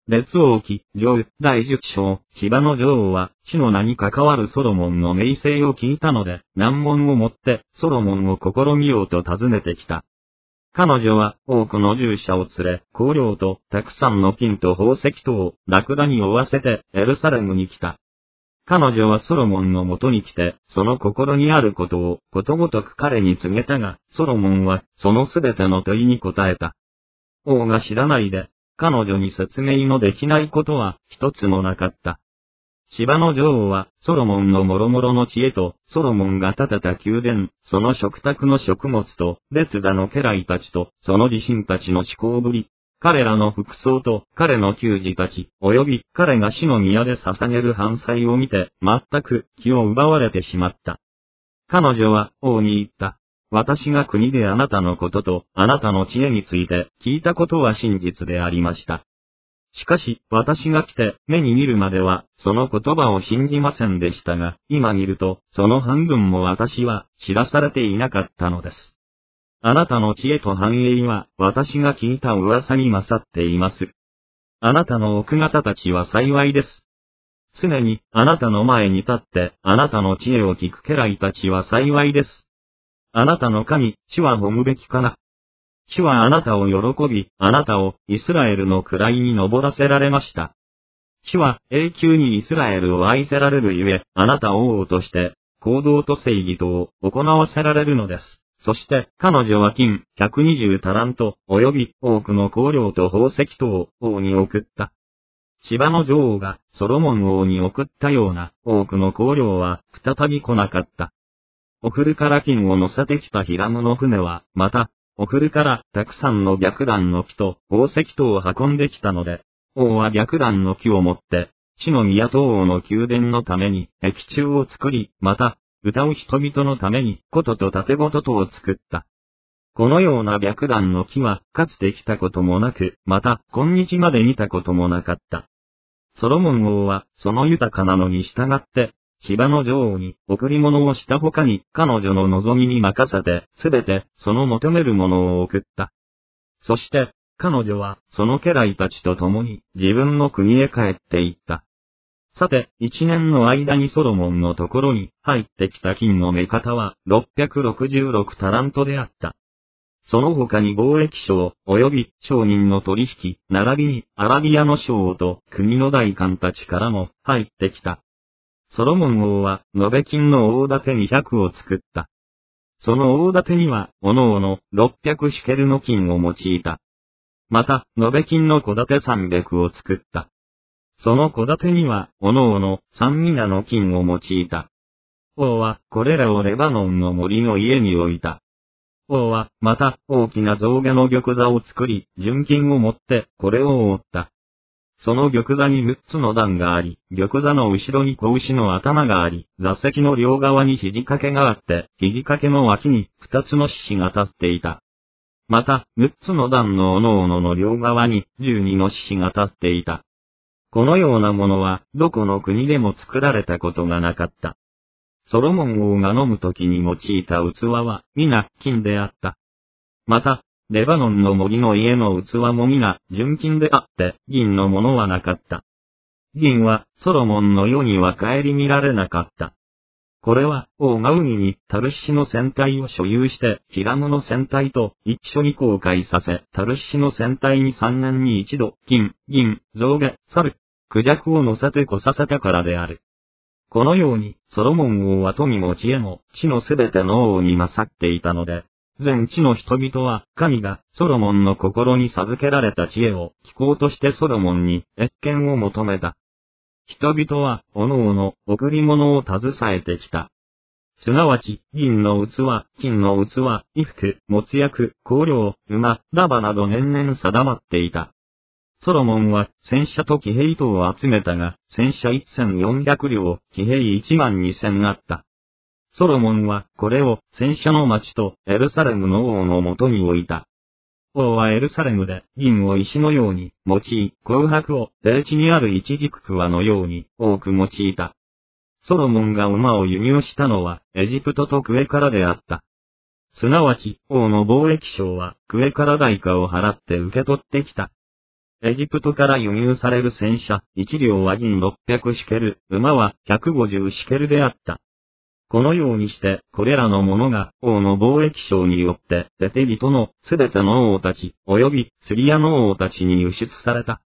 列王記上第10章、芝の女王は、死の名に関わるソロモンの名声を聞いたので、難問をもって、ソロモンを試みようと訪ねてきた。彼女は多くの従者を連れ、香料とたくさんの金と宝石とをラクダに負わせてエルサレムに来た。彼女はソロモンのもとに来て、その心にあることをことごとく彼に告げたが、ソロモンはそのすべての問いに答えた。王が知らないで、彼女に説明のできないことは一つもなかった。芝の女王は、ソロモンの諸々の知恵と、ソロモンが建てた宮殿、その食卓の食物と、列座の家来たちと、その自身たちの思考ぶり、彼らの服装と、彼の給仕たち、及び彼が死の宮で捧げる飯菜を見て、全く気を奪われてしまった。彼女は王に言った。私が国であなたのことと、あなたの知恵について聞いたことは真実でありました。しかし、私が来て目に見るまでは、その言葉を信じませんでしたが、今見ると、その半分も私は知らされていなかったのです。あなたの知恵と繁栄は、私が聞いた噂に勝っています。あなたの奥方たちは幸いです。常に、あなたの前に立って、あなたの知恵を聞く家来たちは幸いです。あなたの神、主は褒むべきかな。主はあなたを喜び、あなたをイスラエルの位に登らせられました。主は永久にイスラエルを愛せられるゆえ、あなたを王として、行動と正義とを行わせられるのです。そして彼女は金120タラント、及び多くの香料と宝石とを王に送った。芝の女王がソロモン王に送ったような多くの香料は再び来なかった。オフルから金を乗せてきたヒラムの船は、また、オフルからたくさんの白檀の木と宝石とを運んできたので、王は白檀の木を持って、死の宮と王の宮殿のために駅中を作り、また、歌う人々のために琴と盾琴とを作った。このような白檀の木は、かつて来たこともなく、また、今日まで見たこともなかった。ソロモン王は、その豊かなのに従って、芝の女王に贈り物をした他に彼女の望みに任せてすべてその求めるものを送った。そして彼女はその家来たちと共に自分の国へ帰って行った。さて一年の間にソロモンのところに入ってきた金の目方は666タラントであった。その他に貿易商及び商人の取引並びにアラビアの商と国の大官たちからも入ってきた。ソロモン王は、延べ金の大盾200を作った。その大盾には、おのおの600シケルの金を用いた。また、延べ金の小盾300を作った。その小盾には、おのおの3ミナの金を用いた。王は、これらをレバノンの森の家に置いた。王は、また、大きな象牙の玉座を作り、純金を持って、これを覆った。その玉座に6つの段があり、玉座の後ろに子牛の頭があり、座席の両側に肘掛けがあって、肘掛けの脇に2つの獅子が立っていた。また、6つの段のおのおのの両側に12の獅子が立っていた。このようなものは、どこの国でも作られたことがなかった。ソロモン王が飲むときに用いた器は、皆、金であった。また、レバノンの森の家の器も皆、純金であって、銀のものはなかった。銀は、ソロモンの世には顧みられなかった。これは、王が海にタルシシの船体を所有して、ヒラムの船体と一緒に航海させ、タルシシの船体に3年に一度、金、銀、象牙、猿、クジャクを乗せて来させたからである。このように、ソロモン王は富も知恵も、地のすべての王に勝っていたので、全地の人々は、神がソロモンの心に授けられた知恵を聞こうとしてソロモンに謁見を求めた。人々は、おのおの贈り物を携えてきた。すなわち、銀の器、金の器、衣服、没薬、香料、馬、ラバなど年々定まっていた。ソロモンは戦車と騎兵とを集めたが、戦車1400両、騎兵12000あった。ソロモンはこれを戦車の町とエルサレムの王のもとに置いた。王はエルサレムで銀を石のように用い、紅白を低地にあるイチジク桑のように多く用いた。ソロモンが馬を輸入したのはエジプトとクエからであった。すなわち王の貿易商はクエから代価を払って受け取ってきた。 エジプトから輸入される戦車、1両は銀600シケル、馬は150シケルであった。このようにして、これらのものが、王の貿易商によって、テテ人のすべての王たち、及びスリアの王たちに輸出された。